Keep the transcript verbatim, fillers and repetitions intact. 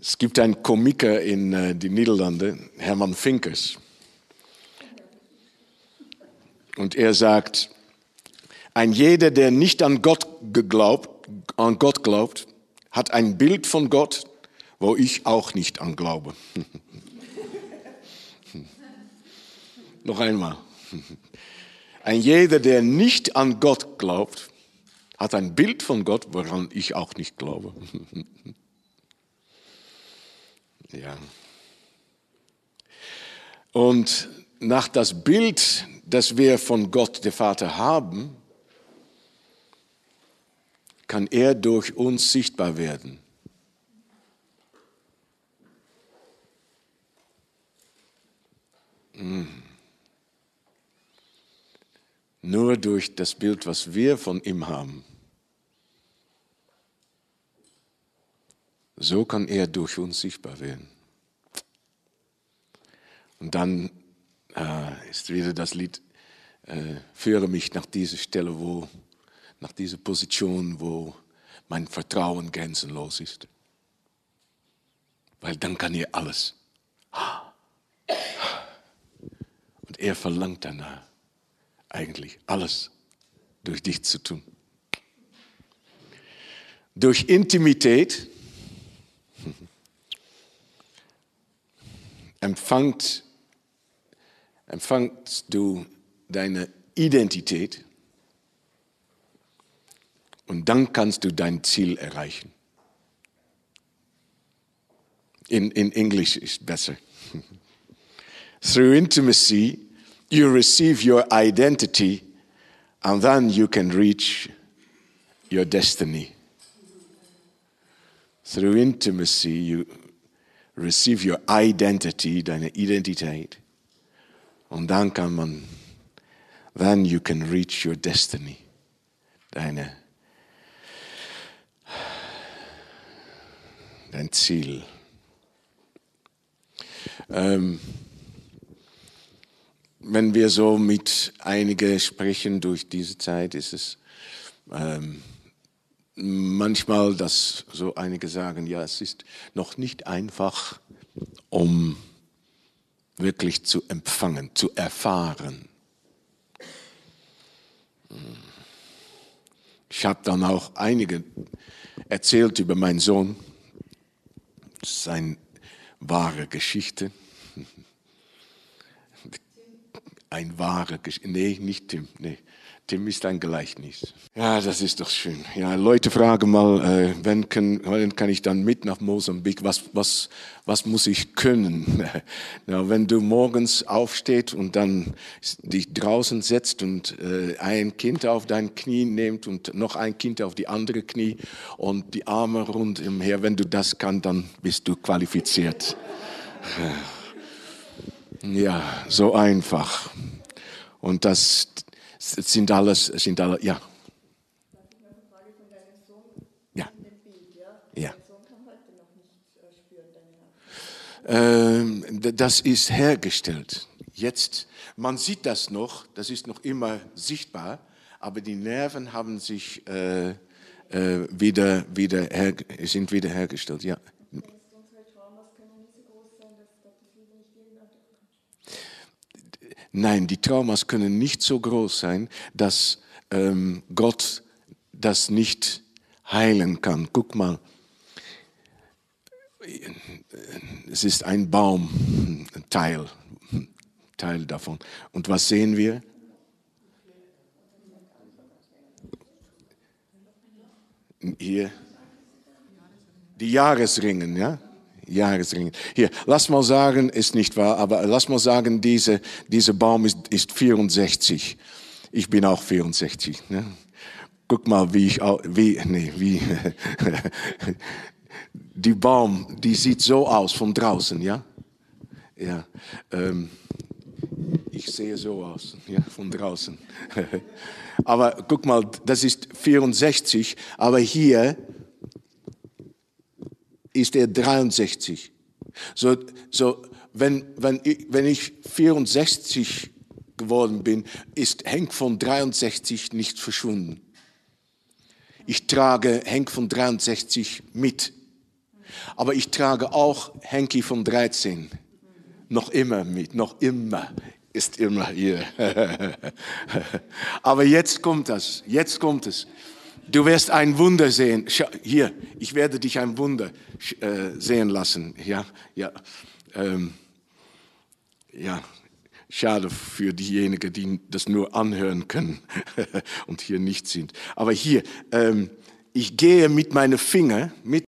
Es gibt einen Komiker in äh, den Niederlanden, Herman Vinkers. Und er sagt, ein jeder, der nicht an Gott geglaubt, an Gott glaubt, hat ein Bild von Gott, wo ich auch nicht an glaube. Noch einmal. Ein jeder, der nicht an Gott glaubt, hat ein Bild von Gott, woran ich auch nicht glaube. Ja. Und nach das Bild, das wir von Gott, der Vater, haben, kann er durch uns sichtbar werden. Mm. Nur durch das Bild, was wir von ihm haben. So kann er durch uns sichtbar werden. Und dann äh, ist wieder das Lied, äh, führe mich nach dieser Stelle, wo, nach dieser Position, wo mein Vertrauen grenzenlos ist. Weil dann kann er alles. Und er verlangt danach, eigentlich alles durch dich zu tun. Durch Intimität empfangt, empfangst du deine Identität und dann kannst du dein Ziel erreichen. In, in English ist besser. Through intimacy, you receive your identity and then you can reach your destiny. Through intimacy, you receive your identity, deine Identität. Und dann kann man, then you can reach your destiny, deine, dein Ziel. Ähm, wenn wir so mit einigen sprechen durch diese Zeit, ist es ähm, manchmal, dass so einige sagen, ja, es ist noch nicht einfach, um wirklich zu empfangen, zu erfahren. Ich habe dann auch einige erzählt über meinen Sohn. Das ist eine wahre Geschichte. Eine wahre Geschichte. Nee, nicht Tim. Nee. Tim ist ein Gleichnis. Ja, das ist doch schön. Ja, Leute fragen mal, äh, wenn kann, wann kann ich dann mit nach Mosambik? Was, was, was muss ich können? Ja, wenn du morgens aufstehst und dann dich draußen setzt und äh, ein Kind auf dein Knie nimmt und noch ein Kind auf die andere Knie und die Arme rundumher, wenn du das kannst, dann bist du qualifiziert. Ja, so einfach. Und das Es sind alles, es sind alle, ja. Darf ich noch eine Frage von deinem Sohn? Ja. In dem Bild, ja? Ja. Dein Sohn kann heute noch nicht äh, spüren, deine Hand. Ähm, das ist hergestellt. Jetzt, man sieht das noch, das ist noch immer sichtbar, aber die Nerven haben sich äh, äh, wieder, wieder her, sind wieder hergestellt, ja. Denkst du, unsere Traumas können nicht so groß sein, dass Gottes Liebe nicht jeden ankommt? Nein, die Traumas können nicht so groß sein, dass ähm, Gott das nicht heilen kann. Guck mal, es ist ein Baum, ein Teil, Teil davon. Und was sehen wir? Hier, die Jahresringen, ja? Jahresringen. Hier, lass mal sagen, ist nicht wahr, aber lass mal sagen, diese, dieser Baum ist, ist vierundsechzig. Ich bin auch vierundsechzig. Ne? Guck mal, wie ich, wie, nee, wie, die Baum, die sieht so aus von draußen, ja? Ja, ähm, ich sehe so aus, ja, von draußen. Aber guck mal, das ist vierundsechzig, aber hier ist er dreiundsechzig. So, so wenn, wenn, ich, wenn ich vierundsechzig geworden bin, ist Henk von dreiundsechzig nicht verschwunden. Ich trage Henk von dreiundsechzig mit. Aber ich trage auch Henki von dreizehn. Noch immer mit, noch immer. Ist immer hier. Aber jetzt kommt das, jetzt kommt es. Du wirst ein Wunder sehen. Hier, ich werde dich ein Wunder äh, sehen lassen. Ja, ja, ähm, ja. Schade für diejenigen, die das nur anhören können und hier nicht sind. Aber hier, ähm, ich gehe mit meinen Fingern, mit